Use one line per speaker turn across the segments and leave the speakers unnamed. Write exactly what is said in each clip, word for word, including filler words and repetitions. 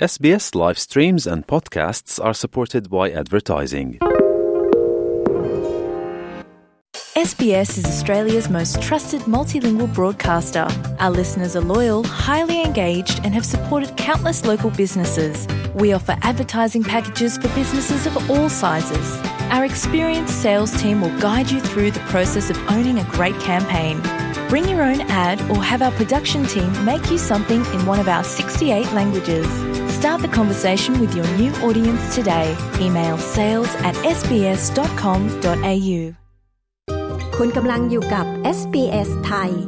S B S live streams and podcasts are supported by advertising.
S B S is Australia's most trusted multilingual broadcaster. Our listeners are loyal, highly engaged, and have supported countless local businesses. We offer advertising packages for businesses of all sizes. Our experienced sales team will guide you through the process of owning a great campaign. Bring your own ad or have our production team make you something in one of our sixty-eight languages. Start the conversation with your new audience today. Email sales at s b s dot com dot a u
คุณกำลังอยู่กับ เอส บี เอส ไทย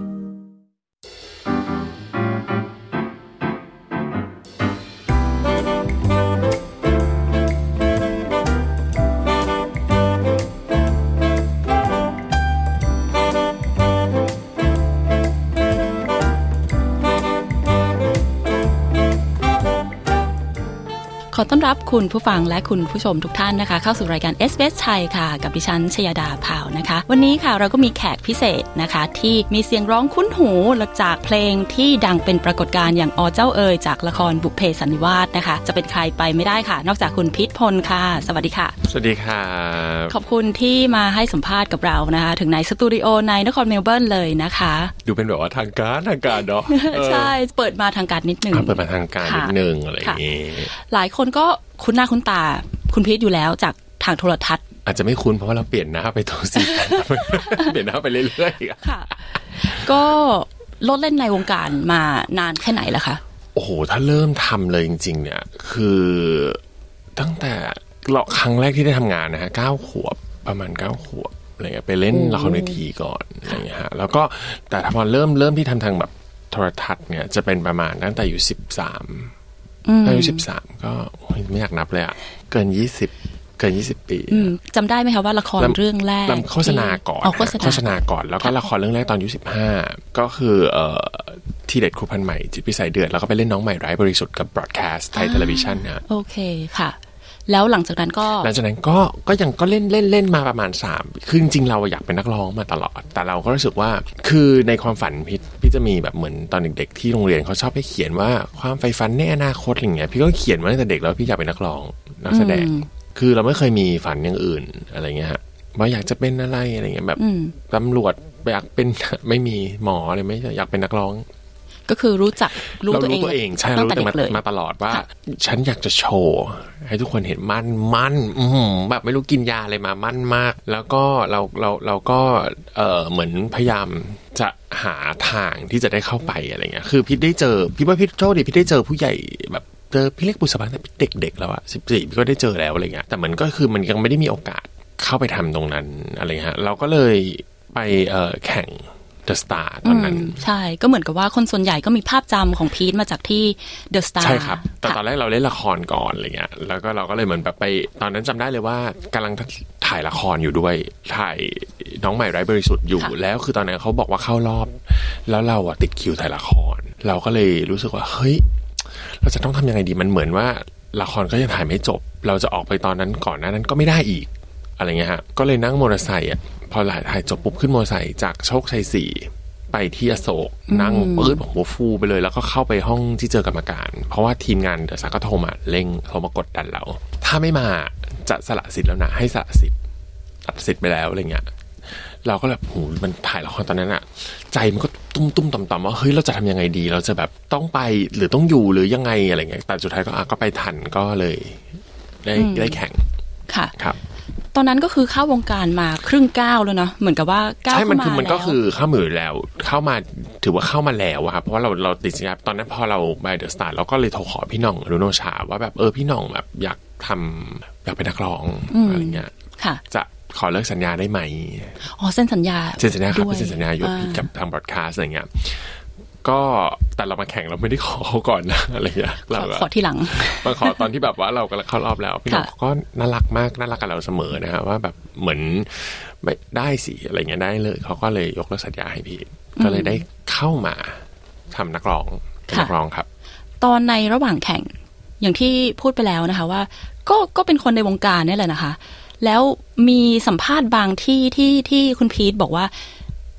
ขอต้อนรับคุณผู้ฟังและคุณผู้ชมทุกท่านนะคะเข้าสู่รายการ เอส บี เอส ไทยค่ะกับดิฉันชยดาพาวนะคะวันนี้ค่ะเราก็มีแขกพิเศษนะคะที่มีเสียงร้องคุ้นหูจากเพลงที่ดังเป็นปรากฏการณ์อย่างอเจ้าเอ๋ยจากละครบุพเพสันนิวาสนะคะจะเป็นใครไปไม่ได้ค่ะนอกจากคุณพิษพลค่ะสวัสดีค่ะ
สวัสดีค่ะ
ขอบคุณที่มาให้สัมภาษณ์กับเรานะคะถึงในสตูดิโอในนครเมลเบิร์นเลยนะคะ
ดูเป็นแบบว่าทางการทางการเนาะ
ใช่เปิดมาทางการนิดนึง
เปิดมาทางการนิดนึงอะไรอย่างงี้
หลายคนก็คุ้นหน้าคุ้นตาคุณพีทอยู่แล้วจากทางโทรทัศน์
อาจจะไม่คุ้นเพราะว่าเราเปลี่ยนหน้าไปตัวสีเปลี่ยนหน้าไปเรื่อยๆ
ค่ะก็ลดเล่นในวงการมานานแค่ไหนแล้วคะ
โอ้โหถ้าเริ่มทำเลยจริงๆเนี่ยคือตั้งแต่เราครั้งแรกที่ได้ทำงานนะฮะเก้าขวบประมาณเก้าขวบอะไรเงี้ยไปเล่นละครเวทีก่อนอะไรเงี้ยฮะแล้วก็แต่พอเริ่มเริ่มที่ทำทางแบบโทรทัศน์เนี่ยจะเป็นประมาณตั้งแต่อยู่สิบสามอายุสิบสามก็ไม่อยากนับเลยอ่ะเกินยี่สิบเกินยี่สิบปี
จำได้ไหมคะว่าละครเรื่องแรก
โฆษณาก่อนโฆษณาก่อนแล้วก็ละครเรื่องแรกตอนอายุสิบห้าก็คือเอ่อที่เด็ดครูพันใหม่จิตพิสัยเดือดแล้วก็ไปเล่นน้องใหม่ไร้บริสุทธิ์กับบรอดแคสต์ไทยเทเลวิชันนะ
โอเคค่ะแล้วหลังจากนั้นก็
หลังจากนั้นก็ก็ยังก็เล่นเล่นเล่นมาประมาณสามคือจริงๆเราอยากเป็นนักร้องมาตลอดแต่เราก็รู้สึกว่าคือในความฝันพี่พี่จะมีแบบเหมือนตอนเด็กๆที่โรงเรียนเขาชอบให้เขียนว่าความใฝ่ฝันในอนาคตอะไรเงี้ยพี่ก็เขียนมาตั้งแต่เด็กแล้วพี่อยากเป็นนักร้องนักแสดงคือเราไม่เคยมีฝันอย่างอื่นอะไรเงี้ยฮะว่าอยากจะเป็นอะไรอะไรเงี้ยแบบตำรวจอยากเป็นไม่มีหมออะไรไม่อยากเป็นนักร้อง
ก็คือรู้จักรู้ตัวเอง
ตัวเองใช่รู้แต่มาตลอดว่าฉันอยากจะโชว์ให้ทุกคนเห็นมั่นมั่นแบบไม่รู้กินยาอะไรมามั่นมากแล้วก็เราเราเราก็เออเหมือนพยายามจะหาทางที่จะได้เข้าไปอะไรเงี้ยคือพี่ได้เจอพี่ว่าพี่โชคดีพี่ได้เจอผู้ใหญ่แบบเจอพี่เล็กบุษบาแต่พี่เด็กๆแล้วอะสิบสี่พี่ก็ได้เจอแล้วอะไรเงี้ยแต่มันก็คือมันยังไม่ได้มีโอกาสเข้าไปทำตรงนั้นอะไรฮะเราก็เลยไปเอ่อแข่งThe Star ตอนนั้น
ใช่ก็เหมือนกับว่าคนส่วนใหญ่ก็มีภาพจำของพีทมาจากที่ The Star
ใช่ครับแต่ตอนแรกเราเล่นละครก่อนอะไรเงี้ยแล้วก็เราก็เลยเหมือนแบบไปตอนนั้นจำได้เลยว่ากำลังถ่ายละครอยู่ด้วยถ่ายน้องใหม่ไร้บริสุทธิ์อยู่แล้วคือตอนนั้นเขาบอกว่าเข้ารอบแล้วเราอะติดคิวถ่ายละครเราก็เลยรู้สึกว่าเฮ้ยเราจะต้องทำยังไงดีมันเหมือนว่าละครก็ยังถ่ายไม่จบเราจะออกไปตอนนั้นก่อนหน้านั้นก็ไม่ได้อีกอะไรเงี้ยฮะก็เลยนั่งมอเตอร์ไซค์อ่ะพอถ่ายจบปุ๊บขึ้นมอเตอร์ไซค์จากโชคชัยสี่ไปที่อโศกนั่งปื๊ดหัวฟูไปเลยแล้วก็เข้าไปห้องที่เจอกรรมการเพราะว่าทีมงานเดอะสตาร์ก็โทรมาเร่งโทรมากดดันเราถ้าไม่มาจะสละสิทธิ์แล้วนะให้สละสิทธิ์ตัดสิทธิ์ไปแล้วอะไรเงี้ยเราก็แบบโหมันถ่ายละครตอนนั้นอะใจมันก็ตุ้มตุ้มต่ำๆว่าเฮ้ยเราจะทำยังไงดีเราจะแบบต้องไปหรือต้องอยู่หรือยังไงอะไรเงี้ยแต่สุดท้ายก็อ่ะก็ไปทันก็เลยได้ได้แข่ง
ค่ะ
ครับ
ตอนนั้นก็คือเข้าวงการมาครึ่งก้าวแล้วเนาะเหมือนกับว่าก้าวเข้ามาแล้วใช่มันคือ
มันก็คือเข้ามือแล้วเข้ามาถือว่าเข้ามาแล้วครับเพราะว่าเราเราติดสัญญาตอนนั้นพอเราไปเดอะสตาร์เราก็เลยโทรขอพี่หน่องรุโนชาว่าแบบเออพี่หน่องแบบอยากทำอยากเป็นนักร้องอะไรเงี้ยจะขอเลิกสัญญาได้ไหม
อ๋อเซ็นสัญญา
เซ็นสัญญาครับเซ็นสัญญาอยู่กับทางบรอดคาสต์อะไรเงี้ยก็แต่เรามาแข่งเราไม่ได้ขอเขาก่อนนะอะไรอย่างเงี้ยเรา
ขอที่หลัง
มาขอตอนที่แบบว่าเรากำลังเข้ารอบแล้วพี่น้องก็น่ารักมากน่ารักกับเราเสมอนะฮะว่าแบบเหมือนไม่ได้สิอะไรเงี้ยได้เลยเขาก็เลยยกเลิกสัญญาให้พี่ก็เลยได้เข้ามาทำนักร้องนักร้องครับ
ตอนในระหว่างแข่งอย่างที่พูดไปแล้วนะคะว่าก็ก็เป็นคนในวงการนี่แหละนะคะแล้วมีสัมภาษณ์บางที่ที่ที่คุณพีทบอกว่า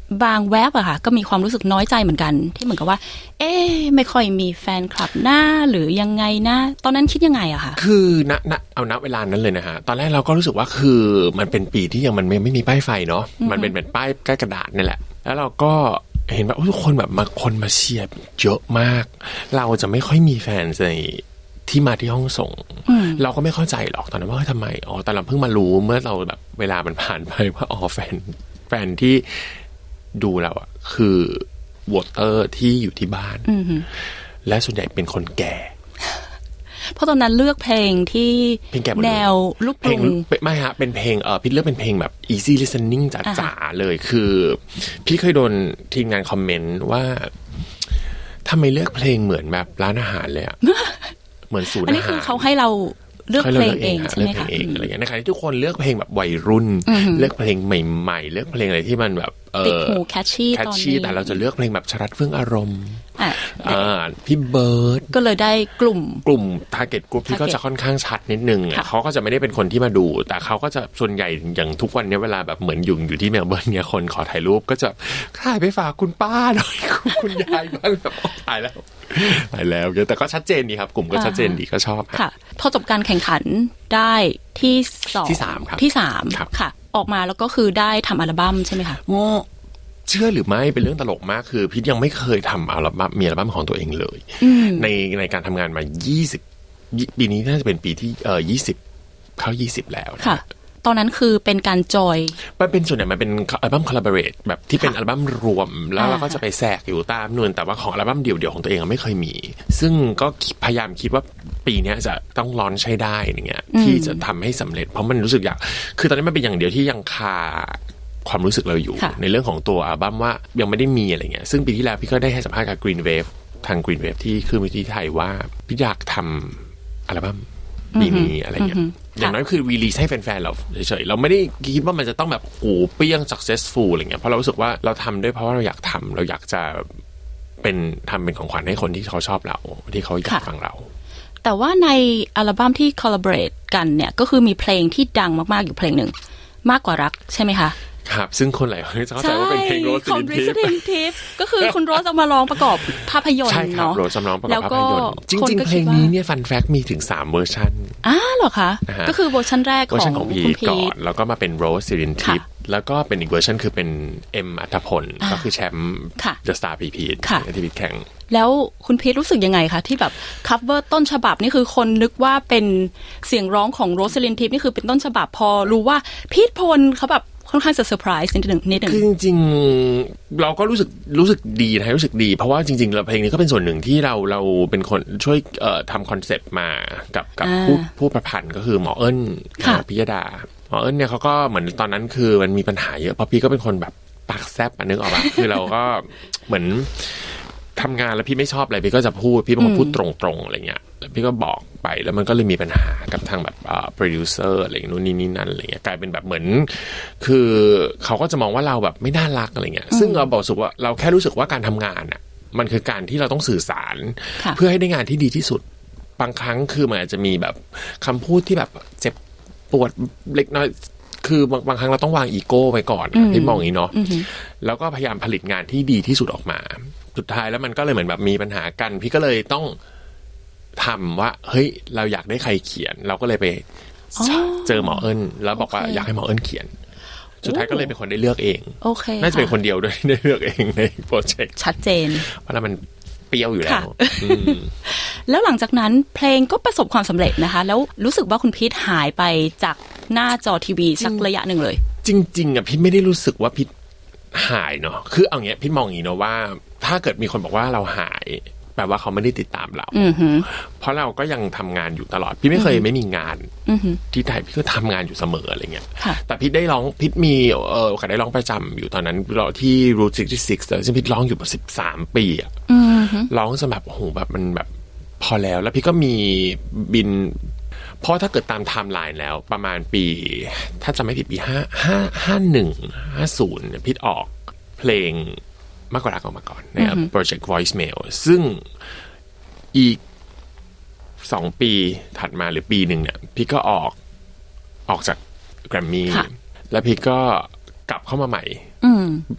บางแวบอะค่ะก็มีความรู้สึกน้อยใจเหมือนกันที่เหมือนกับว่าเอ๊ะไม่ค่อยมีแฟนคลับหน้าหรือยังไงนะตอนนั้นคิดยังไงอะคะ
คือณณเอาณเวลานั้นเลยนะฮะตอนแรกเราก็รู้สึกว่าคือมันเป็นปีที่ยังมันไม่มีป้ายไฟเนาะมันเป็นเป็นป้ายใกล้กระดาษนี่แหละแล้วเราก็เห็นว่าทุกคนแบบมาคนมาเชียร์เยอะมากเราจะไม่ค่อยมีแฟนในที่มาที่ห้องส่งเราก็ไม่เข้าใจหรอกตอนนั้นว่าทำไมอ๋อแต่เราเพิ่งมารู้เมื่อเราแบบเวลามันผ่านไปว่าอ๋อแฟนแฟนที่ดูเราอะคือวอเตอร์ที่อยู่ที่บ้านและส่วนใหญ่เป็นคนแก่
เพราะตอนนั้นเลือกเพลงที่แนวลูกกรุง
ไม่ฮะเป็นเพลงเออพี่เลือกเป็นเพลงแบบ easy listening จ๋าๆเลยคือพี่เคยโดนทีมงานคอมเมนต์ว่าทำไมเลือกเพลงเหมือนแบบร้านอาหารเลยอะเหมือนศูนย์อาหารอันนี้คือ
เขาให้เราเลือกเพลงเองใช่ไหมคะ
อะไรอย่างเงี้ยนะคะทุกคนเลือกเพลงแบบวัยรุ่นเลือกเพลงใหม่ๆเลือกเพลงอะไรที่มันแบบ
ติดหูแคชชี่ตอนนี้
แต่เราจะเลือกเพลงแบบชรัตน์เฟื่องอารมณ์อ่าพี่เบิร์ด
ก็เลยได้กลุ่ม
กลุ่ม target group ที่ก็จะค่อนข้างชัดนิดนึงอ่ะเขาก็จะไม่ได้เป็นคนที่มาดูแต่เขาก็จะส่วนใหญ่อย่างทุกวันนี้เวลาแบบเหมือนอยู่อยู่ที่เมลเบิร์นเนี่ยคนขอถ่ายรูปก็จะถ่ายไปฝากคุณป้าหน่อยคุณยายบ้างแบบถ่ายแล้วถ่ายแล้วแต่ก็ชัดเจนดีครับกลุ่มก็ชัดเจนดีก็ชอบ
ค่ะพอจบการแข่งขันได้ที่สอง
ที่สามครับ
ที่สามค่ะออกมาแล้วก็คือได้ทำอัลบั้มใช่ไหมคะ
เชื่อหรือไม่เป็นเรื่องตลกมากคือพี่ยังไม่เคยทำอัลบั้มมีอัลบั้มของตัวเองเลยในในการทำงานมายี่สิบปีนี้น่าจะเป็นปีที่เอ่อยี่สิบเข้ายี่สิบแล้ว
ค่ะตอนนั้นคือเป็นการจอย
มันเป็นส่วนใหญ่มันเป็นอัลบั้มคอลลาบอเรทแบบที่เป็นอัลบั้มรวมแล้วเราก็จะไปแทรกอยู่ตามนู่นแต่ว่าของอัลบั้มเดี่ยวๆของตัวเองไม่เคยมีซึ่งก็พยายามคิดว่าปีนี้จะต้องลอนใช้ได้อย่างเงี้ยที่จะทำให้สำเร็จเพราะมันรู้สึกอยากคือตอนนี้มันเป็นอย่างเดียวที่ยังคาความรู้สึกเราอยู่ในเรื่องของตัวอัลบั้มว่ายังไม่ได้มีอะไรเงี้ยซึ่งปีที่แล้วพี่ก็ได้ให้สัมภาษณ์กับ Green Wave ทาง Green Wave ที่คือวิทยไทยว่าพี่อยากทำอัลบั้มปีนี้อะไรเงี้ยอย่างน้อยคือรีลีสให้แฟนๆเราเฉยๆเราไม่ได้คิดว่ามันจะต้องแบบโอ้เปี้ยง successful อะไรเงี้ยเพราะเรารู้สึกว่าเราทำด้วยเพราะว่าเราอยากทำเราอยากจะเป็นทำเป็นของขวัญให้คนที่เขาชอบเราที่เขาอยากฟังเรา
แต่ว่าในอัลบั้มที่ collaborate กันเนี่ยก็คือมีเพลงที่ดังมากๆอยู่เพลงหนึ่งมากกว่ารักใช่ไหมคะ
ครับซึ่งคนหลายคนจะเข้าใจว่าเป็นเพลงโรส
ซินทิฟก็คือคุณโรสเอามาร้องประกอบภาพยนตร์เนาะ
โรสจำลองประกอบภาพยนตร์จริงๆเพลงนี้เนี่ยฟันแฟกต์มีถึงสามเวอร์ชัน
อ้าเหรอคะก็คือเวอร์ชันแรกของ
คุณพีก่อนแล้วก็มาเป็นโรสซินทิฟแล้วก็เป็นอีกเวอร์ชันคือเป็นเอ็มอัธพลก็คือแชมป์เดอะสตาร์พีพีที่พีแข่ง
แล้วคุณพีทรู้สึกยังไงคะที่แบบคัฟเวอร์ต้นฉบับนี่คือคนนึกว่าเป็นเสียงร้องของโรสลินทิฟนี่คือเป็นต้นฉบับพอรู้ว่าพีทพลเขาแบบค่อนข้างจะเซอร์ไพรส์นิดหนึ่งนิดหนึ่ง
คือจริงๆเราก็รู้สึกรู้สึกดีนะรู้สึกดีเพราะว่าจริงๆแล้วเพลงนี้ก็เป็นส่วนหนึ่งที่เราเราเป็นคนช่วยเอ่อทำคอนเซ็ปต์มากับกับผู้ผู้ประพันธ์ก็คือหมอเอิญพิยดาหมอเอิญเนี่ยเขาก็เหมือนตอนนั้นคือมันมีปัญหาเยอะเพราะพี่ก็เป็นคนแบบปากแซบอ่ะนึกออกป่ะคือเราก็เหมือนทำงานแล้วพี่ไม่ชอบอะไรพี่ก็จะพูดพี่เป็นคนพูดตรงๆอะไรเงี้ยแล้วพี่ก็บอกไปแล้วมันก็เลยมีปัญหากับทางแบบอ่าโปรดิวเซอร์อะไรนู่นนี่นี่นั่นอะไรเงี้ยกลายเป็นแบบเหมือนคือเขาก็จะมองว่าเราแบบไม่น่ารักอะไรเงี้ยซึ่งเราบอกสุดว่าเราแค่รู้สึกว่าการทำงานอ่ะมันคือการที่เราต้องสื่อสารเพื่อให้ได้งานที่ดีที่สุดบางครั้งคือมันอาจจะมีแบบคำพูดที่แบบเจ็บปวดเล็กน้อยคือบางบางครั้งเราต้องวางอีโก้ไว้ก่อนพี่มองอย่างนี้เนาะแล้วก็พยายามผลิตงานที่ดีที่สุดออกมาสุดท้ายแล้วมันก็เลยเหมือนแบบมีปัญหากันพี่ก็เลยต้องทำว่าเฮ้ยเราอยากได้ใครเขียนเราก็เลยไปเจอหมอเอิญแล้วบอกว่าอยากให้หมอเอิญเขียนสุดท้ายก็เลยเป็นคนได้เลือกเองน่าจะเป็นคนเดียวด้วยได้เลือกเองในโปรเจกต์
ชัดเจน
เพราะมันเปรี้ยวอยู่แล้ว
แล้วหลังจากนั้นเพลงก็ประสบความสำเร็จนะคะแล้วรู้สึกว่าคุณพีทหายไปจากหน้าจอทีวีสักระยะหนึ่งเลย
จริงๆอ่ะพี่ไม่ได้รู้สึกว่าพีทหายเนาะคือเอาเงี้ยพี่มองอย่างนี้เนาะว่าถ้าเกิดมีคนบอกว่าเราหายแปลว่าเขาไม่ได้ติดตามเราเพราะเราก็ยังทำงานอยู่ตลอดพี่ไม่เคยไม่มีงานที่ไทยพี่ก็ทำงานอยู่เสมออะไรเงี้ยแต่พี่ได้ร้องพี่มีเออโอกาสได้ร้องประจำอยู่ตอนนั้นเราที่รูทซิกที่ซิกซึ่งพี่ร้องอยู่มาสิบสามปีอะร้องสำหรับโอ้โหแบบมันแบบพอแล้วแล้วพี่ก็มีบินเพราะถ้าเกิดตามไทม์ไลน์แล้วประมาณปีถ้าจำไม่ผิดปีห้าห้าห้าหนึ่งห้าศูนย์พี่ออกเพลงมากกว่ารักออกมาก่อนในโปรเจกต์ Voicemail ซึ่งอีกสองปีถัดมาหรือปีหนึ่งเนี่ยพี่ก็ออกออกจากแกรมมี่แล้วพี่ก็กลับเข้ามาใหม่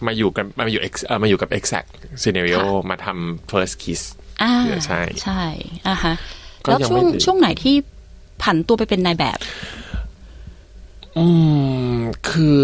มาอยู่กันมาอยู่ X เอ่อมาอยู่กับ Exact Scenario มาทำ First Kiss
อ่า
ใช่
ใช่อ่าฮะแล้วช่วงช่วงไหนที่ผันตัวไปเป็นนายแบบ
อืมคือ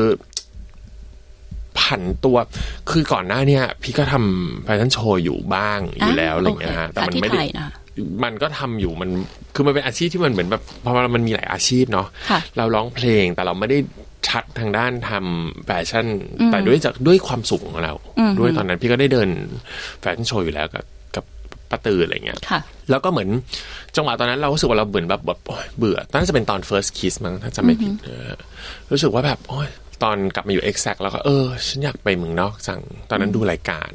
ผันตัวคือก่อนหน้านี้พี่ก็ทำแฟชั่นโชว์อยู่บ้างอยู่แล้วอะไรเงี้ยฮะแต่มันไม่ได้มันก็ทำอยู่มันคือมันเป็นอาชีพที่มันเหมือนแบบเพราะมันมีหลายอาชีพเนาะเราร้องเพลงแต่เราไม่ได้ชัดทางด้านทำแฟชั่นแต่ด้วยจากด้วยความสูงของเราด้วยตอนนั้นพี่ก็ได้เดินแฟชั่นโชว์อยู่แล้วกับกับป้าตืออะไรเงี้ยแล้วก็เหมือนจังหวะตอนนั้นเรารู้สึกว่าเราเหมือนแบบแบบเบื่อตอนนั้นจะเป็นตอน first kiss มั้งถ้าจำไม่ผิดรู้สึกว่าแบบโอ๊ยตอนกลับมาอยู่ Exact แล้วก็เออฉันอยากไปเมืองนอกจังตอนนั้นดูรายการ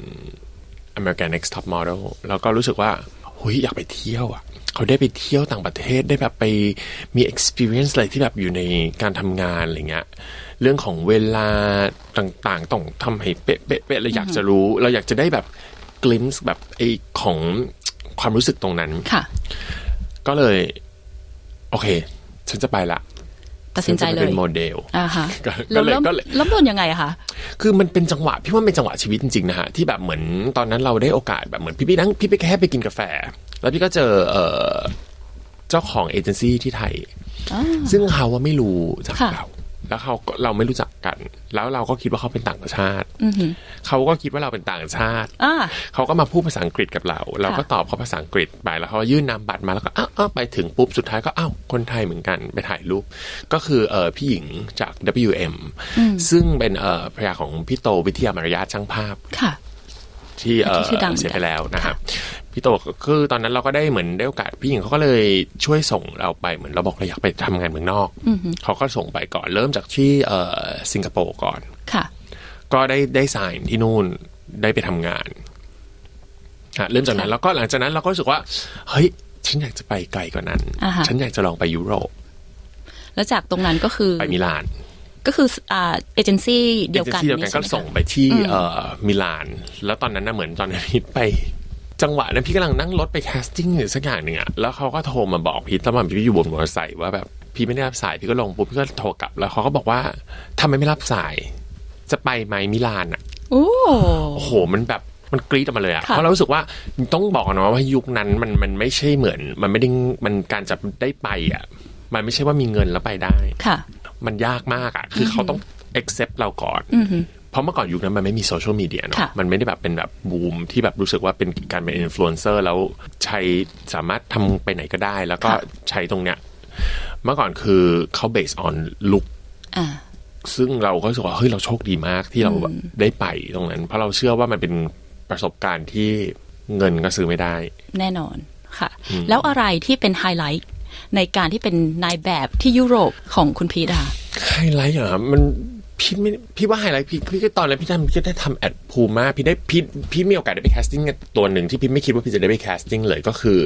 American Next Top Model แล้วก็รู้สึกว่าเฮ้ยอยากไปเที่ยวอ่ะเขาได้ไปเที่ยวต่างประเทศได้แบบไปมี experience อะไรที่แบบอยู่ในการทำงานอะไรเงี้ยเรื่องของเวลาต่างๆต้องทำให้เป๊ะๆเราอยากจะรู้เราอยากจะได้แบบ glimpse แบบไอ้ของความรู้สึกตรงนั้นก็เลยโอเคฉันจะไปละ
ตัดสินใจเลย
เป็นโมเดล
อ่าฮะก็เลยก็เลยแล้วโดนยังไงอะคะ
คือมันเป็นจังหวะพี่ว่าเป็นจังหวะชีวิตจริงๆนะฮะที่แบบเหมือนตอนนั้นเราได้โอกาสแบบเหมือนพี่พี่นั่งพี่ไปแค่ไปกินกาแฟแล้วพี่ก็เจอเอ่อเจ้าของเอเจนซี่ที่ไทยซึ่งเขาว่าไม่รู้จากเราแล้วเขาเราไม่รู้จักกันแล้วเราก็คิดว่าเขาเป็นต่างชาติเขาก็คิดว่าเราเป็นต่างชาติเขาก็มาพูดภาษาอังกฤษกับเราเราก็ตอบเขาภาษาอังกฤษไปแล้วเขายื่นนามบัตรมาแล้วก็อ้าวไปถึงปุ๊บสุดท้ายก็อ้าวคนไทยเหมือนกันไปถ่ายรูปก็คือเออพี่หญิงจาก ดับเบิลยู เอ็ม ซึ่งเป็นเออภรรยาของพี่โตวิทยามารยาทช่างภาพที่เออเสียไปแล้วนะครับพี่โตคือตอนนั้นเราก็ได้เหมือนได้โอกาสพี่หญิงเขาก็เลยช่วยส่งเราไปเหมือนเราบอกเราอยากไปทำงานเมืองนอกเขาก็ส่งไปก่อนเริ่มจากที่เออสิงคโปร์ก่อนค่ะก็ได้ได้ไซน์ที่นู่นได้ไปทำงานเริ่มจากนั้นแล้วก็หลังจากนั้นเราก็รู้สึกว่าเฮ้ยฉันอยากจะไปไกลกว่านั้นฉันอยากจะลองไปยุโรป
แล้วจากตรงนั้นก็คือ
ไปมิลาน
ก็คืออ่าเอเจนซี่เดียวกัน
เอเจนซี่เดียวกันก็ส่งไปที่เอ่อมิลานแล้วตอนนั้นน่ะเหมือนตอนนั้นพี่ไปจังหวะนั้นพี่กำลังนั่งรถไปแคสติ้งหรือสักอย่างนึงอ่ะแล้วเขาก็โทรมาบอกพี่ตอนนั้นพี่อยู่บนมอเตอร์ไซค์ว่าแบบพี่ไม่ได้รับสายพี่ก็ลงปุ๊บพี่ก็โทรกลับแล้วเขาก็บอกว่าทำไมไม่รับสายจะไปไหมมิลานอ่ะโอ้โหมันแบบมันกรี๊ดออกมาเลยอ่ะเพราะเรารู้สึกว่าต้องบอกนะว่ายุคนั้นมันมันไม่ใช่เหมือนมันไม่ได้มันการจะได้ไปอ่ะมันไม่ใช่ว่ามีเงินแล้วไปได้ค่ะมันยากมากอ่ะคือเขาต้อง accept เราก่อนเพราะเมื่อก่อนยุคนั้นมันไม่มีโซเชียลมีเดียเนาะมันไม่ได้แบบเป็นแบบบูมที่แบบรู้สึกว่าเป็นการเป็นอินฟลูเอนเซอร์แล้วใช้สามารถทำไปไหนก็ได้แล้วก็ใช้ตรงเนี้ยเมื่อก่อนคือเขา based on look ซึ่งเราก็รู้สึกว่าเฮ้ยเราโชคดีมากที่เราได้ไปตรงนั้นเพราะเราเชื่อว่ามันเป็นประสบการณ์ที่เงินก็ซื้อไม่ได้
แน่นอนค่ะแล้วอะไรที่เป็นไฮไลท์ในการที่เป็นนายแบบที่ยุโรปของคุณพีทอะ
ไฮไลท์เหรอมันพี่ไม่พี่ว่าไฮไลท์พี่พี่ก็ตอนนั้นพี่ทำพี่ก็ได้ทำแอดพูม่าพี่ได้พี่พี่มีโอกาสได้ไปแคสติ้งตัวหนึ่งที่พี่ไม่คิดว่าพี่จะได้ไปแคสติ้งเลยก็คือ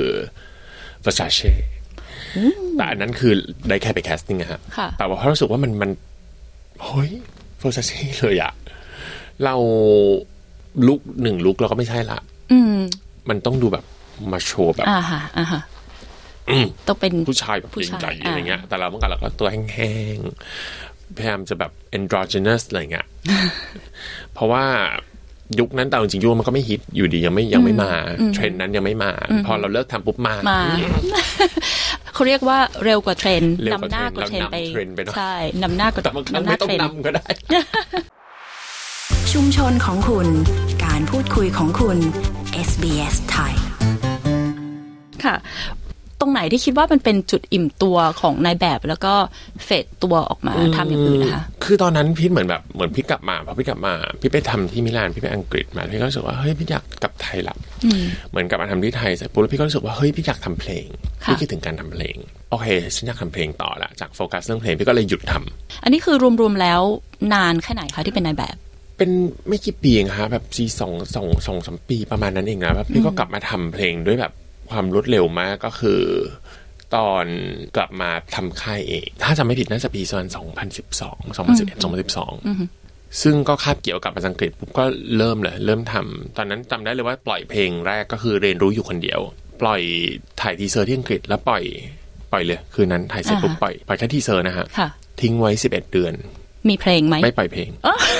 Versace แต่อันนั้นคือได้แค่ไปแคสติ้งอะฮะแต่ว่าเพราะรู้สึกว่ามันมันเฮ้ย Versace เลยอะเราลุกหนึ่งลุกเราก็ไม่ใช่ละมันต้องดูแบบมาโชว์แบบ
อ่าฮะอ่าฮะต้องเป็น
ผู้ชายแบบใหญ่ๆอะไรเงี้ยแต่เราเมื่อก่อนเราก็ตัวแห้งๆพยายามจะแบบ androgynous อะไรเงี้ยเพราะว่ายุคนั้นแต่จริงๆยุคมันก็ไม่ฮิตอยู่ดียังไม่ยังไม่มาเทรนด์นั้นยังไม่มาพอเราเลิกทำปุ๊บมา
เขาเรียกว่าเร็วกว่าเทรนด์นำหน้ากว่าเทรนด์ไปใช่นำหน้ากว่านำหน้าเทรนด์
ก็ได้
ชุมชนของคุณการพูดคุยของคุณ เอส บี เอส ไทย
ค่ะตรงไหนที่คิดว่ามันเป็นจุดอิ่มตัวของนายแบบแล้วก็เฟดตัวออกมาทำอย่างอื่นนะคะ
คือตอนนั้นพี่เหมือนแบบเหมือนพี่กลับมาพอพี่กลับมาพี่ไปทำที่มิลานพี่ไปอังกฤษมาพี่ก็รู้สึกว่าเฮ้ยพี่อยากกลับไทยละเหมือนกลับมาทำที่ไทยเสร็จปุ๊บแล้วพี่ก็รู้สึกว่าเฮ้ยพี่อยากทำเพลงพี่คิดถึงการทำเพลงโอเคฉันอยากทำเพลงต่อละจากโฟกัสเรื่องเพลงพี่ก็เลยหยุดทำ
อันนี้คือรวมๆแล้วนานแค่ไหนคะที่เป็นนายแบบ
เป็นไม่กี่ปีเองครับแบบซีสองสองสองสามปีประมาณนั้นเองนะพี่ก็กลับมาทำเพลงด้วยแบบความรวดเร็วมากก็คือตอนกลับมาทำค่ายเองถ้าจำไม่ผิดน่าจะปีประมาณสองพันสิบสอง สองพันสิบเอ็ด สองพันสิบสองซึ่งก็คาบเกี่ยวกับภาษาอังกฤษปุ๊บก็เริ่มเลยเริ่มทำตอนนั้นจำได้เลยว่าปล่อยเพลงแรกก็คือเรียนรู้อยู่คนเดียวปล่อยถ่ายทีเซอร์ที่อังกฤษแล้วปล่อยปล่อยเลยคืนนั้นถ่ายเสร็จปุ๊บปล่อยปล่อยแค่ทีเซอร์นะฮะทิ้งไว้สิบเอ็ดเดือน
มีเพลงไหม
ไม่ปล่อยเพลง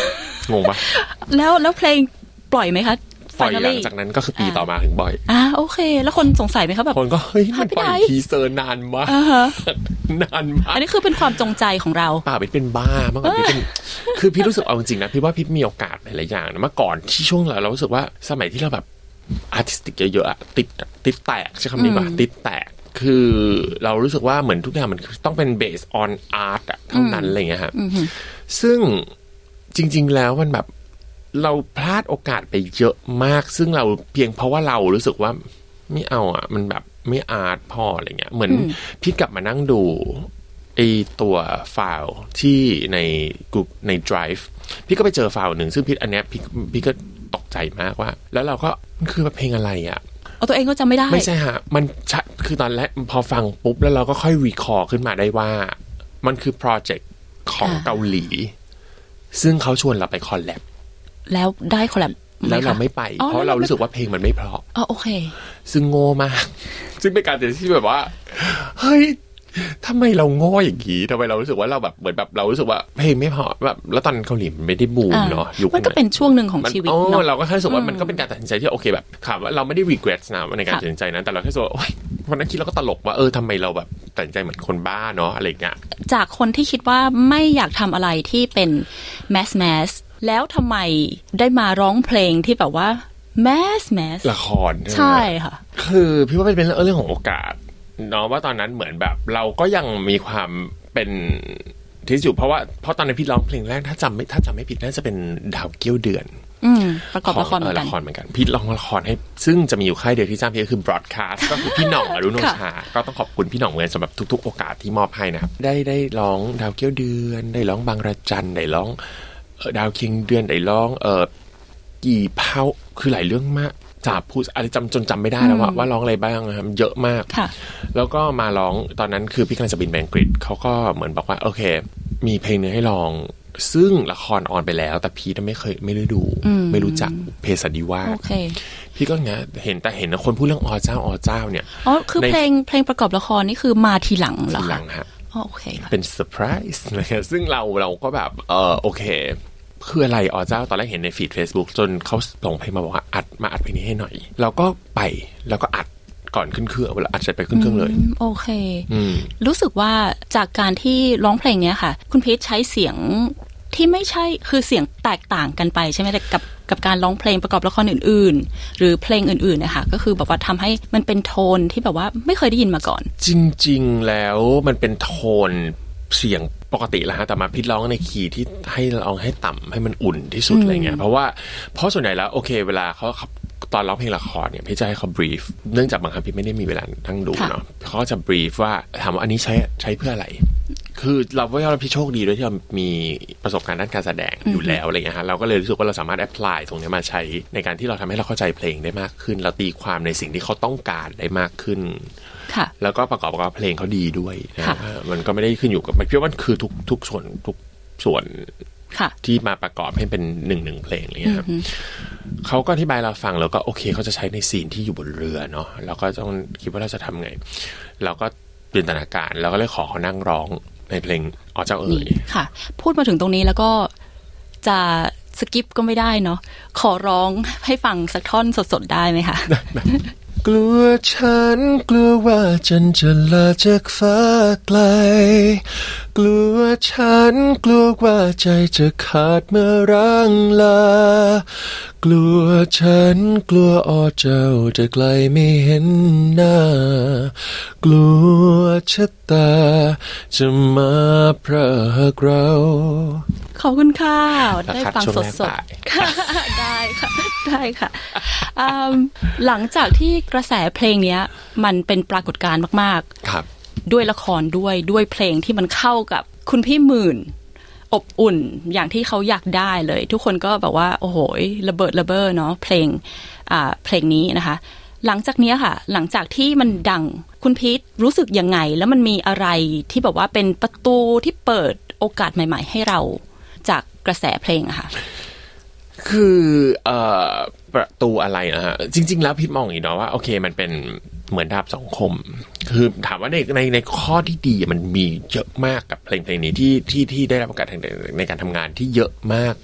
งงปะ
แล้วแล้วเพลงปล่อยไหมคะ
ปล่อยหลังจากนั้นก็คือปีต่อมาถึงบ่อย
อ่าโอเคแล้วคนสงสัยไหมคะแบบ
คนก็เฮ้ยมันปล่อยทีเซอร์นานมากนานมาก
อันนี้คือเป็นความจงใจของเรา
ป่าพี่เป็นบ้าเมื่อก่อนพี่เป็นคือพี่รู้สึกเอาจริงๆนะพี่ว่าพี่มีโอกาสหลายๆอย่างนะเมื่อก่อนที่ช่วงเราเรารู้สึกว่าสมัยที่เราแบบอาร์ติสติกเยอะๆติดติดแตกใช้คำนี้ป่ะติดแตกคือเรารู้สึกว่าเหมือนทุกอย่างมันต้องเป็น based on art อะเท่านั้นอะไรเงี้ยครับซึ่งจริงๆแล้วมันแบบเราพลาดโอกาสไปเยอะมากซึ่งเราเพียงเพราะว่าเรารู้สึกว่าไม่เอาอ่ะมันแบบไม่อาร์ตพออะไรเงี้ยเหมือนพี่กลับมานั่งดูไอตัวไฟล์ที่ในกูใน Drive พี่ก็ไปเจอไฟล์หนึ่งซึ่งพี่อันเนี้ยพี่พี่ก็ตกใจมากว่าแล้วเราก็มันคือเพลงอะไรอ่ะ
เอาตัวเองก็จำไม่ได้
ไม่ใช่ฮะมันคือตอนแรกพอฟังปุ๊บแล้วเราก็ค่อยรีคอร์ขึ้นมาได้ว่ามันคือโปรเจกต์ของเกาหลีซึ่งเขาชวนเราไปคอลแลบ
แล้วได้คอลแลบ
แล้วเราไม่ไปเพราะเรารู้สึกว่าเพลงมันไม่เพราะ
อ๋อโอเค
ซึ่งโง่มากซึ่งเป็นการตัดสินใจที่แบบว่าเฮ้ยทำไมเราโง่อย่างนี้ทำไมเรารู้สึกว่าเราแบบเหมือนแบบเรารู้สึกว่าเพลงไม่เพราะแบบแล้วตอนเกาหลีมันไม่ได้บูมเนาะ
มันก็เป็นช่วงหนึ่งของชีวิตเนาะ
เราก็แค่รู้สึกว่ามันก็เป็นการตัดสินใจที่โอเคแบบถามว่าเราไม่ได้ regret นะในการตัดสินใจนั้นแต่เราแค่รู้สึกว่าวันนั้นคิดแล้วก็ตลกว่าเออทำไมเราแบบตัดสินใจเหมือนคนบ้าเนาะอะไรเงี้ย
จากคนที่คิดว่าไม่อยากทำอะไรที่เป็น mass mass แล้วทำไมได้มาร้องเพลงที่แบบว่า mass mass
ละคร
ใช่ค่ะ
คือพี่ว่าเป็นเรื่องของโอกาสเนาะว่าตอนนั้นเหมือนแบบเราก็ยังมีความเป็นที่อยู่เพราะว่าเพราะตอนนั้นพี่ร้องเพลงแรกถ้าจำไม่ถ้าจำไม่ผิดน่าจะเป็นดาวเกี้ยวเดือน
ประกอบละครเหมือนกัน
ละครเหมือนกันพี่ร้องละครให้ซึ่งจะมีอยู่ค่ายเดียวที่จ้างพี่ก็คือ broadcast ก็คือพี่หน่องอรุณโนชาก็ต้องขอบคุณพี่หน่องเลยสำหรับทุกๆโอกาสที่มอบให้นะครับได้ได้ร้องดาวเกี้ยวเดือนได้ร้องบางระจันได้ร้องดาวเคียงเดือนได้ร้องเอ่อกี่เผาคือหลายเรื่องมากจับพูดอะไรจำจนจำไม่ได้แล้วว่าว่าร้องอะไรบ้างนะครับเยอะมากแล้วก็มาร้องตอนนั้นคือพี่กำลังจะบินไปอังกฤษเขาก็เหมือนบอกว่าโอเคมีเพลงนึงให้ลองซึ่งละครออนไปแล้วแต่พี่ไม่เคยไม่ได้ดูไม่รู้จักเพสันนิวาสพี่ก็เงี้ยเห็นแต่เห็นคนพูดเรื่องอเจ้าอเจ้าเนี่ย
อ๋อคือเพลงเพลงประกอบละครนี่คือมาทีหลังเหรอคะ
ทีหลังฮะ
อ๋อโอเค
เป็นเซอร์ไพรส์นะครับซึ่งเราเราก็แบบเออโอเคคืออะไรอ๋อเจ้าตอนแรกเห็นในฟีด Facebook จนเขาส่งเพลงมาบอกว่าอัดมาอัดเพลงนี้ให้หน่อยเราก็ไปแล้วก็อัดก่อนขึ้นเครื่องเวลาอัดเสร็จไปขึ้นเครื่องเลย
โอเครู้สึกว่าจากการที่ร้องเพลงนี้ค่ะคุณพีชใช้เสียงที่ไม่ใช่คือเสียงแตกต่างกันไปใช่ไหมแต่กับกับการร้องเพลงประกอบละครอื่นๆหรือเพลงอื่นๆนะคะก็คือแบบว่าทำให้มันเป็นโทนที่แบบว่าไม่เคยได้ยินมาก่อน
จริงๆแล้วมันเป็นโทนเสียงปกติแล้วฮะแต่มาพิดร้องในคีย์ที่ให้ร้องให้ต่ำให้มันอุ่นที่สุดอะไรเงี้ยเพราะว่าเพราะส่วนใหญ่แล้วโอเคเวลาเขาตอนร้องเพลงละครเนี่ยพี่จะให้เขา brief เนื่องจากบางครั้งพี่ไม่ได้มีเวลานั่งดูเนาะเขาก็จะ brief ว่าถามว่าอันนี้ใช้ใช้เพื่ออะไรคือเราว่าเราพี่โชคดีด้วยที่เรามีประสบการณ์ด้านการแสดงอยู่แล้วอะไรเงี้ยฮะเราก็เลยรู้สึกว่าเราสามารถ apply ตรงนี้มาใช้ในการที่เราทำให้เราเข้าใจเพลงได้มากขึ้นเราตีความในสิ่งที่เขาต้องการได้มากขึ้นแล้วก็ประกอบกับเพลงเขาดีด้วยนะมันก็ไม่ได้ขึ้นอยู่กับพี่ว่ามันคือทุกทุกส่วนทุกส่วนที่มาประกอบให้เป็นหนึ่งหนึ่งเพลงอะไรเงี้ยครับเขาก็อธิบายเราฟังแล้วก็โอเคเขาจะใช้ในซีนที่อยู่บนเรือเนาะเราก็ต้องคิดว่าเราจะทำไงเราก็จินตนาการแล้วก็เลยขอเขานั่งร้องในเพลงอ๋อเจ้าเอ๋ย
ค่ะพูดมาถึงตรงนี้แล้วก็จะสกิปก็ไม่ได้เนาะขอร้องให้ฟังสักท่อนสดๆได้ไหมคะ
กลัวฉันกลัวว่าจันจะลาจากฟ้าไกลกลัวฉันกลัวว่าใจจะขาดเมื่อร่างลากลัวฉันกลัวอ้อเจ้าจะไกลไม่เห็นหน้ากลัวชะตาจะมาพรากเรา
ขอบคุณค่ะได้ฟังสดๆค่ะได้ค่ะได้ค่ะหลังจากที่กระแสเพลงนี้มันเป็นปรากฏการณ์มากๆครับด้วยละครด้วยด้วยเพลงที่มันเข้ากับคุณพี่หมื่นอบอุ่นอย่างที่เขาอยากได้เลยทุกคนก็แบบว่าโอ้โหระเบิดระเบ้อเนาะเพลงอ่าเพลงนี้นะคะหลังจากนี้ค่ะหลังจากที่มันดังคุณพีทรู้สึกยังไงแล้วมันมีอะไรที่แบบว่าเป็นประตูที่เปิดโอกาสใหม่ๆให้เราจากกระแสเพลงอะค่ะ
คือเอ่อประตูอะไรนะฮะจริงๆแล้วพี่มองอย่างนี้เนาะว่าโอเคมันเป็นเหมือนดาบสองคมคือถามว่าในในในข้อที่ดีมันมีเยอะมากกับเพลงเพลงนี้ที่ที่ที่ได้รับโอกาสในการทำงานที่เยอะมากกับ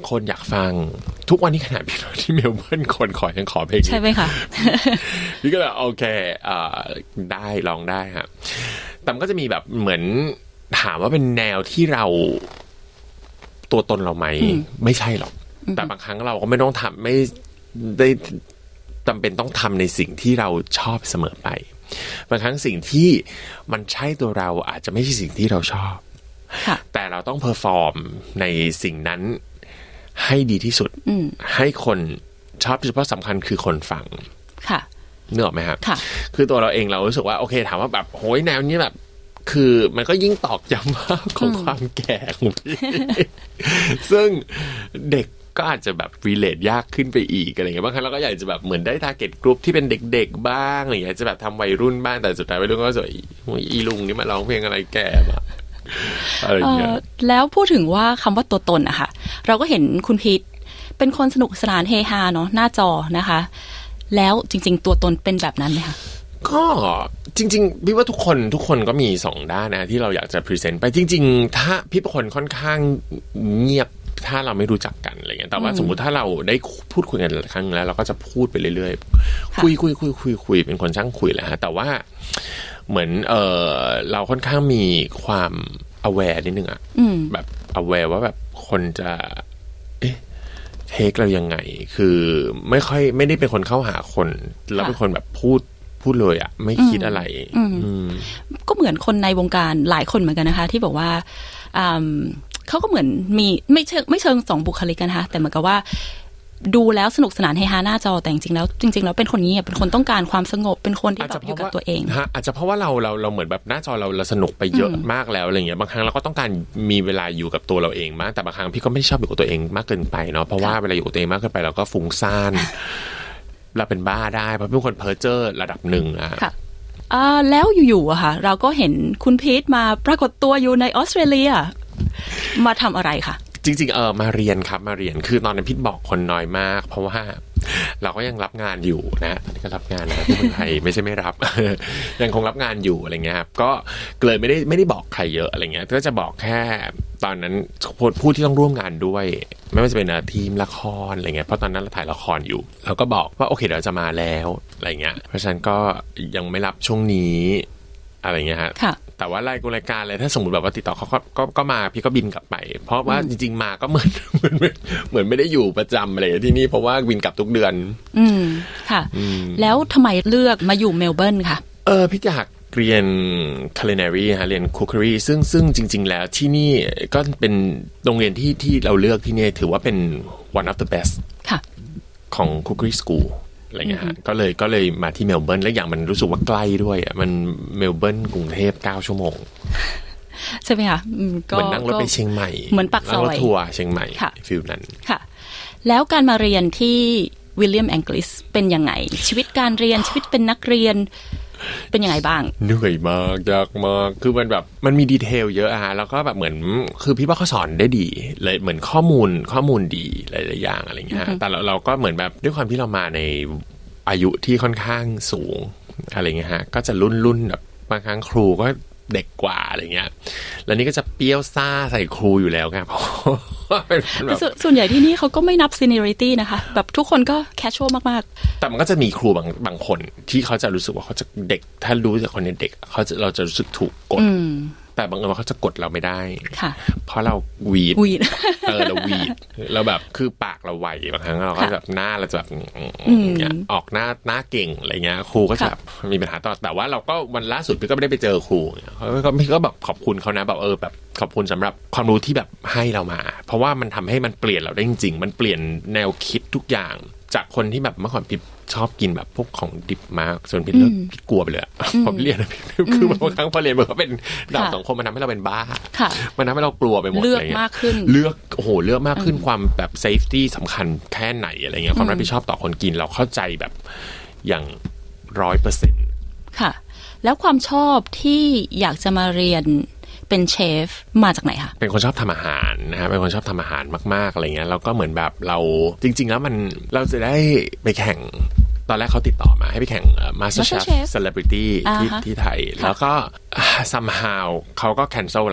คนอยากฟังทุกวันนี้ขนาดพี่ที่เมลเบิร์นคนขอยังขอเพลง
ใช่ไหมคะ
พี่ก็เลยโอเคอ่าได้ลองได้ครับแต่มันก็จะมีแบบเหมือนถามว่าเป็นแนวที่เราตัวตนเราไหมไม่ใช่หรอกแต่บางครั้งเราก็ไม่ต้องทำไม่ได้จำเป็นต้องทำในสิ่งที่เราชอบเสมอไปบางครั้งสิ่งที่มันใช่ตัวเราอาจจะไม่ใช่สิ่งที่เราชอบแต่เราต้องเพอร์ฟอร์มในสิ่งนั้นให้ดีที่สุดให้คนชอบเฉพาะสำคัญคือคนฟังค่ะนึกออกไหมครับคือตัวเราเองเรารู้สึกว่าโอเคถามว่าแบบโหยแนวนี้แบบคือมันก็ยิ่งตอกย้ำมากของความแก่ของพี่ซึ่งเด็กก็อาจจะแบบรีเลทยากขึ้นไปอีกอะไรเงี้ยบางครั้งเราก็อยากจะแบบเหมือนได้ทาร์เก็ตกลุ่มที่เป็นเด็กๆบ้างอะไรเงี้ยจะแบบทำวัยรุ่นบ้างแต่สุดท้ายวัยรุ่นก็สวยอีลุงนี่มาร้องเพลงอะไรแก่มาอะไรเงี้ย
แล้วพูดถึงว่าคำว่าตัวตนอะค่ะเราก็เห็นคุณพีทเป็นคนสนุกสนานเฮฮาเนาะหน้าจอนะคะแล้วจริงๆตัวตนเป็นแบบนั้นไหมคะ
ก็จริงๆพี่ว่าทุกคนทุกคนก็มีสองด้านนะที่เราอยากจะพรีเซนต์ไปจริงๆถ้าพี่เป็นคนค่อนข้างเงียบถ้าเราไม่รู้จักกันอะไรเงี้ยแต่ว่าสมมุติถ้าเราได้พูดคุยกันครั้งแล้วเราก็จะพูดไปเรื่อยๆคุยคุยคุยคุยคุยเป็นคนช่างคุยแหละฮะแต่ว่าเหมือนเออเราค่อนข้างมีความ aware นิดนึงอะแบบ aware ว่าแบบคนจะเอ๊ะเทคเรายังไงคือไม่ค่อยไม่ได้เป็นคนเข้าหาคนแล้วเป็นคนแบบพูดพูดเลยอ่ะไม่คิดอะไร
ก็เหมือนคนในวงการหลายคนเหมือนกันนะคะที่บอกว่าเขาก็เหมือนมีไม่เชิงไม่เชิงสองบุคลิกกันนะคะแต่เหมือนกับว่าดูแล้วสนุกสนานเฮฮาหน้าจอแต่จริงๆแล้วจริงๆแล้วเป็นคนเงียบเป็นคนต้องการความสงบเป็นคนที่แบบอยู่กับตัวเอง
ฮะอาจจะเพราะว่าเราเราเราเหมือนแบบหน้าจอเราเราสนุกไปเยอะมากแล้วอะไรเงี้ยบางครั้งเราก็ต้องการมีเวลาอยู่กับตัวเราเองมากแต่บางครั้งพี่ก็ไม่ชอบอยู่กับตัวเองมากเกินไปเนาะเพราะว่าเวลาอยู่กับตัวเองมากเกินไปเราก็ฟุ้งซ่านเราเป็นบ้าได้เพราะเป็นคนเพ้อเจ้อระดับหนึ่งอะ
ค่ะแล้วอยู่ๆอะค่ะเราก็เห็นคุณพีทมาปรากฏตัวอยู่ในออสเตรเลียมาทำอะไรคะ
จริงๆเออมาเรียนครับมาเรียนคือตอนนั้นพี่บอกคนน้อยมากเพราะว่าเราก็ยังรับงานอยู่นะตอนนี้ก็รับงานนะที่เมืองไทยไม่ใช่ไม่รับ ยังคงรับงานอยู่อะไรเงี้ยครับก็เลยไม่ได้ไม่ได้บอกใครเยอะอะไรเงี้ยก็จะบอกแค่ตอนนั้นผู้ที่ต้องร่วมงานด้วยไม่ว่าจะเป็นทีมละครอะไรเงี้ยเพราะตอนนั้นเราถ่ายละครอยู่เราก็บอกว่าโอเคเดี๋ยวจะมาแล้วอะไรเงี้ยเพราะฉะนั้นก็ยังไม่รับช่วงนี้อะไรเงี้ยฮะแต่ว่ารายรายการอะไรถ้าสมมติแบบว่าติดต่อเขาก็ก็ก็มาพี่ก็บินกลับไปเพราะว่าจริงๆมาก็เหมือนเหมือนเหมือนไม่ได้อยู่ประจำอะไรที่นี่เพราะว่าบินกลับทุกเดือน
อืมค่ะแล้วทำไมเลือกมาอยู่เมลเบิร์นค่ะ
เออพี่อยากเรียน culinary ฮะเรียน cookery ซึ่งซึ่งจริงๆแล้วที่นี่ก็เป็นโรงเรียนที่ที่เราเลือกที่นี่ถือว่าเป็น one of the best
ค่ะ
ของ cookery schoolอะไรเงี้ยฮะก็เลยก็เลยมาที่เมลเบิร์นและอย่างมันรู้สึกว่าใกล้ด้วยอ่ะมันเมลเบิร์นกรุงเทพเก้าชั่วโมง
ใช่ไหมคะ
ก็เหมือนนั่งรถไปเชียงใหม่
เหมือนปักซอยนั่ง
รถทัวร์เชียงใหม่ฟิลนั้น
ค่ะแล้วการมาเรียนที่วิลเลียมแองกิสเป็นยังไงชีวิตการเรียนชีวิตเป็นนักเรียนเป็นยังไงบ้าง
เหนื่อยมากยากมากคือมันแบบมันมีดีเทลเยอะอะแล้วก็แบบเหมือนคือพี่ว่าเขาสอนได้ดีเลยเหมือนข้อมูลข้อมูลดีหลายๆอย่างอะไรเงี้ยแต่เราเราก็เหมือนแบบด้วยความที่เรามาในอายุที่ค่อนข้างสูงอะไรเงี้ยฮะก็จะรุ่นรุ่นแบบบางครั้งครูก็เด็กกว่าอะไรเงี้ยแล้วนี่ก็จะเปรี้ยวซ่าใส่ครูอยู่แล้วไงเพราะ
แบบส่วนใหญ่ที่นี่เขาก็ไม่นับ seniority นะคะแบบทุกคนก็ casual มาก
ๆแต่มันก็จะมีครูบางบางคนที่เขาจะรู้สึกว่าเขาจะเด็กถ้ารู้จากคนเด็กเขาจะเราจะรู้สึกถูกกดแต่บางเอิญว่าเขาจะกดเราไม่ได้เพราะเราวีดเออเราวีดเราแบบคือปากเราไวบางครั้งเราก็แบบหน้าเราจะแบบออกหน้าหน้าเก่งอะไรเงี้ยครูก็จะมีปัญหาต่อแต่ว่าเราก็วันล่าสุดพี่ก็ไม่ได้ไปเจอครูเขาพี่ก็แบบขอบคุณเขานะแบบเออแบบขอบคุณสำหรับความรู้ที่แบบให้เรามาเพราะว่ามันทำให้มันเปลี่ยนเราได้จริงๆมันเปลี่ยนแนวคิดทุกอย่างจากคนที่แบบเมื่อก่อนพี่ชอบกินแบบพวกของดิบมากส่วนพี่เลิกพี่กลัวไปเลยพอพี่เรียนคือบางครั้งพอเรียนมันก็เป็นดาวสังคมมันทำให้เราเป็นบ้ามันทำให้เรากลัวไปหมดอะไรเงี้ยเลือก
มากขึ้น
เลือกโอ้โหเลือกมากขึ้นความแบบเซฟตี้สำคัญแค่ไหนอะไรเงี้ยความรับผิดชอบต่อคนกินเราเข้าใจแบบอย่างร้อยเปอร์เซ็นต์
ค่ะแล้วความชอบที่อยากจะมาเรียนเป็นเชฟมาจากไหนคะ
เป็นคนชอบทำอาหารนะฮะเป็นคนชอบทำอาหารมากๆอะไรเงี้ยแล้วก็เหมือนแบบเราจริงๆแล้วมันเราจะได้ไปแข่งตอนแรกเขาติดต่อมาให้ไปแข่ง MasterChef Celebrity ที่ที่ไทยแล้วก็ somehow เขาก็ cancel เรา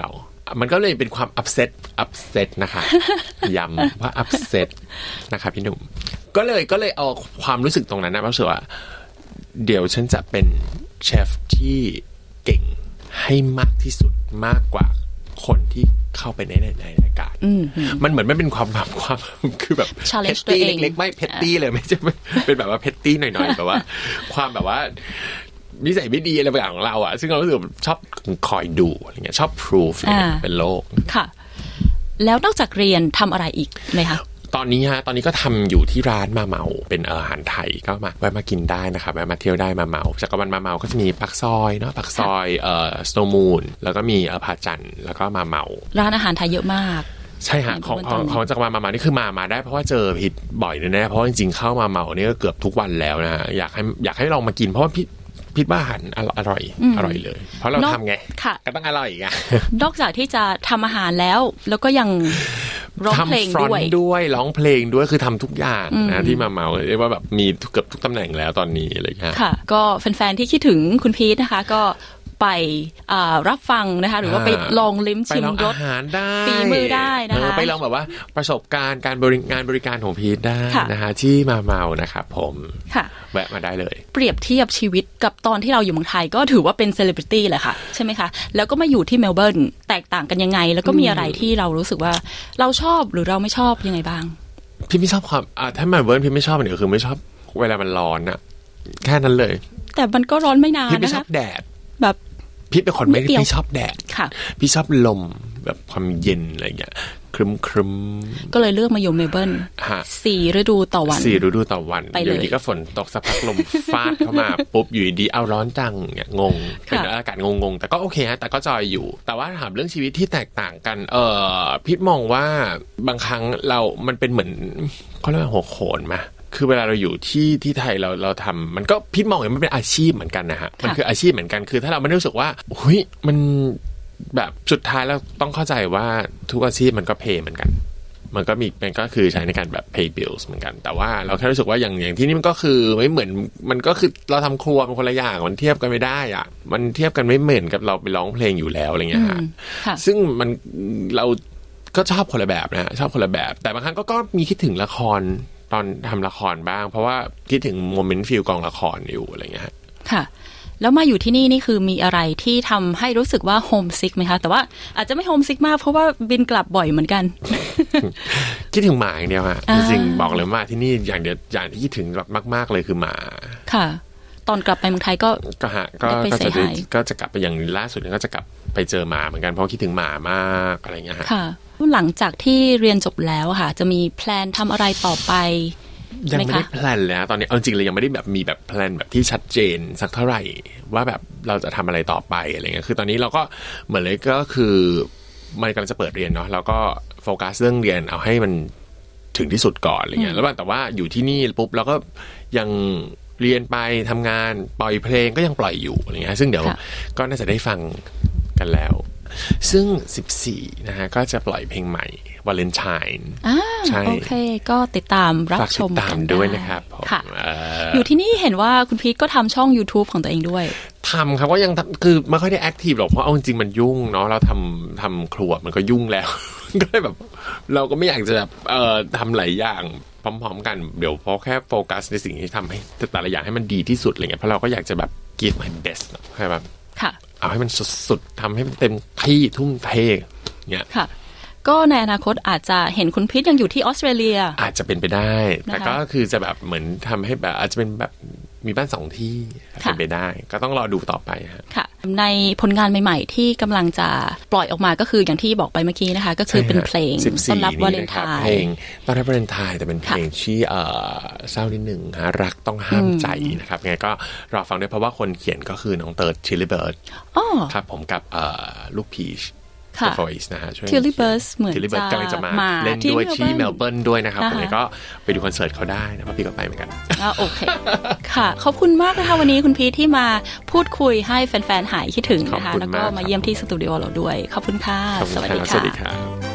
มันก็เลยเป็นความ upset upset นะคะย้ำว่า upset นะคะพี่หนุ่มก็เลยก็เลยเอาความรู้สึกตรงนั้นนะรู้สึกว่าเดี๋ยวฉันจะเป็นเชฟที่เก่งให้มากที่สุดมากกว่าคนที่เข้าไปในในรายการมันเหมือนไม่เป็นความแบบความคือแบบเพตตี้เล็กๆไม่เพตตี้เลยไม่ใช่เป็นแบบว่าเพตตี้หน่อยๆแบบว่าความแบบว่านิสัยไม่ดีอะไรบางอย่างของเราอ่ะซึ่งเรารู้สึกชอบคอยดูอะไรเงี้ยชอบ proof เป็นโลก
ค่ะแล้วนอกจากเรียนทำอะไรอีกไหมคะ
ตอนนี้ฮะตอนนี้ก็ทำอยู่ที่ร้านมาเมาเป็นอาหารไทยก็มาแวะมากินได้นะครับแวะมาเที่ยวได้มาเมาจากวันมาเมาก็จะมีปักซอยเนาะปักซอยเอ่อสโนว์มูนแล้วก็มีเอ่อผาจันแล้วก็มาเมา
ร้านอาหารไทยเยอะมาก
ใช่ฮะของของของจากมามาเมานี่คือมามาได้เพราะว่าเจอพิษบ่อยแน่ๆเพราะจริงๆเข้ามาเมานี่ก็เกือบทุกวันแล้วนะฮะอยากให้อยากให้ลองมากินเพราะว่าพิษพิษว่าอาหารอร่อยอร่อยเลยเพราะเราทำไงก็ต้องอร่อยอีกอ่ะ
นอกจากที่จะทำอาหารแล้วแล้วก็ยังร้องเพลงด้วย
ด้วยร้องเพลงด้วยคือทำทุกอย่างนะที่มาเมาเรียกว่าแบบมีเกือบทุกตำแหน่งแล้วตอนนี้อะไรอย่างเงี้ย
ค่ะก็แฟนๆที่คิดถึงคุณพีทนะคะก็ไปรับฟังนะคะหรือว่าไปลองลิ้มชิมรส
อาหารได้
ฝีมือได้นะคะ
ไปลองแบบว่าประสบการณ์การบริงานบริการของพีทได้นะคะที่มาเมานะครับผมแวะมาได้เลย
เปรียบเทียบชีวิตกับตอนที่เราอยู่เมืองไทยก็ถือว่าเป็นเซเลบริตี้แหละค่ะใช่ไหมคะแล้วก็มาอยู่ที่เมลเบิร์นแตกต่างกันยังไงแล้วก็มีอะไรที่เรารู้สึกว่าเราชอบหรือเราไม่ชอบยังไงบ้าง
พี่ไม่ชอบความอ่าถ้าเมลเบิร์นพี่ไม่ชอบอันนี้คือไม่ชอบเวลามันร้อนอะแค่นั้นเลย
แต่มันก็ร้อนไม่นานนะคะ
พี่ไม่ชอบแดด
แบบ
พี่เป็นคนไม่พี่ชอบแดดพี่ชอบลมแบบความเย็นอะไรเงี้ยครึ้มครึ้ม
ก็เลยเลือกมาอยู่เมลเบิร์นสี่ฤดูต่อวัน
สี่ฤดูต่อวันอยู่ดีก็ฝนตกสักพักลมฟาดเข้ามาปุ๊บอยู่ดีเอาร้อนจังเนี่ยงงเป็นอากาศงงๆแต่ก็โอเคฮะแต่ก็จอยอยู่แต่ว่าถามเรื่องชีวิตที่แตกต่างกันเออพี่มองว่าบางครั้งเรามันเป็นเหมือนเขาเรียกว่าหัวโขนมาคือเวลาเราอยู่ที่ที่ไทยเราเราทำมันก็พี่มองว่ามันเป็นอาชีพเหมือนกันนะฮะมันคืออาชีพเหมือนกันคือถ้าเราไม่รู้สึกว่าเฮ้ยมันแบบสุดท้ายแล้วต้องเข้าใจว่าทุกอาชีพมันก็เพย์เหมือนกันมันก็มีมันก็คือใช้ในการแบบ pay bills เหมือนกันแต่ว่าเราแค่รู้สึกว่าอย่างอย่างที่นี่มันก็คือไม่เหมือนมันก็คือเราทำครัวเป็นคนละอย่างมันเทียบกันไม่ได้อ่ะมันเทียบกันไม่เหมือนกับเราไปร้องเพลงอยู่แล้วอะไรเงี้ยฮะซึ่งมันเราก็ชอบคนละแบบนะชอบคนละแบบแต่บางครั้งก็ก็มีคิดถึงละครตอนทำละครบ้างเพราะว่าคิดถึงโมเมนต์ฟิลกองละครอยู่อะไรเงี้ย
ค่ะแล้วมาอยู่ที่นี่นี่คือมีอะไรที่ทำให้รู้สึกว่าโฮมซิกไหมคะแต่ว่าอาจจะไม่โฮมซิกมากเพราะว่าบินกลับบ่อยเหมือนกัน
คิดถึงหมาอย่างเดียวฮะจริงๆบอกเลยว่าที่นี่อย่างเดียวอย่างที่คิดถึงมากๆเลยคือหมา
ค่ะตอนกลับไปเมืองไทยก็
ก็ฮะก็ก็จะก็จะกลับไปอย่างล่าสุดก็จะกลับไปเจอหมาเหมือนกันเพราะคิดถึงหมามากอะไรเงี้ยฮะ
ค่ะหลังจากที่เรียนจบแล้วค่ะจะมีแพลนทำอะไรต่อไป
ยังไม่ได้แพลนแล้วตอนนี้เอาจริงเลยยังไม่ได้แบบมีแบบแพลนแบบที่ชัดเจนสักเท่าไหร่ว่าแบบเราจะทำอะไรต่อไปอะไรเงี้ยคือตอนนี้เราก็เหมือนเลยก็คือมันกำลังจะเปิดเรียนเนาะเราก็โฟกัสเรื่องเรียนเอาให้มันถึงที่สุดก่อนอะไรเงี้ยแล้วแต่ว่าอยู่ที่นี่ปุ๊บเราก็ยังเรียนไปทำงานปล่อยเพลงก็ยังปล่อยอยู่อะไรเงี้ยซึ่งเดี๋ยวก็น่าจะได้ฟังกันแล้วซึ่งสิบสี่นะฮะก็จะปล่อยเพลงใหม่วาเลนไทน์
ใช่โอเคก็ติดตามรับชมกัน
ด้วยนะครับ
ค่ะอยู่ที่นี่เห็นว่าคุณพีทก็ทำช่อง YouTube ของตัวเองด้วย
ทำครับก็ยังคือไม่ค่อยได้แอคทีฟหรอกเพราะเอาจริงมันยุ่งเนาะเราทำทำครัวมันก็ยุ่งแล้วก็เลยแบบเราก็ไม่อยากจะแบบเอ่อทำหลายอย่างพร้อมๆกันเดี๋ยวพอแค่โฟกัสในสิ่งที่ทำให้แต่ละอย่างให้มันดีที่สุดอะไรเงี้ยเพราะเราก็อยากจะแบบ give my best ใช่ไหม
ค่ะ
เอาให้มันสุดๆทำให้มันเต็มที่ทุ่มเทเนี่ย
ค่ะก็ในอนาคตอาจจะเห็นคุณพีทยังอยู่ที่ออสเตรเลีย
อาจจะเป็นไปได้แต่ก็คือจะแบบเหมือนทำให้แบบอาจจะเป็นแบบมีบ้านสองที่เป็นไปได้ก็ต้องรอดูต่อไป
ค่ะในผลงานใหม่ๆที่กำลังจะปล่อยออกมาก็คืออย่างที่บอกไปเมื่อกี้นะคะก็คือเป็นเพลงต้อนรับวาเลนไทน์
เพลงต้อนรับวาเลนไทน์แต่เป็นเพลงที่เอ่อเศร้านิดนึงฮะรักต้องห้ามใจนะครับไงก็รอฟังด้วยเพราะว่าคนเขียนก็คือน้องเติร์ดชิลลี่เบิร์ดครับผมกับลูกพีชThe Voice นะฮะช่วย
Tilly Burst เหมือน
จะมาเล่นด้วยที่เมลเบิร์นด้วยนะครับผมก็ไปดูคอนเสิร์ตเขาได้นะเพราะพี่ก็ไปเหมือนกัน
อ่าโอเคค่ะขอบคุณมากนะคะวันนี้คุณพีทที่มาพูดคุยให้แฟนๆหายคิดถึงนะคะแล้วก็มาเยี่ยมที่สตูดิโอเราด้วยขอบคุณค่ะ
สวัสดีค่ะสวัสดีค่ะ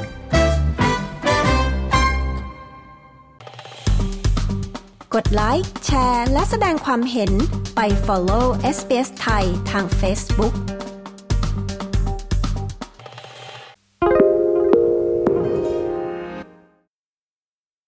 กดไลค์แชร์และแสดงความเห็นไป follow เอส บี เอส ไทยทาง Facebook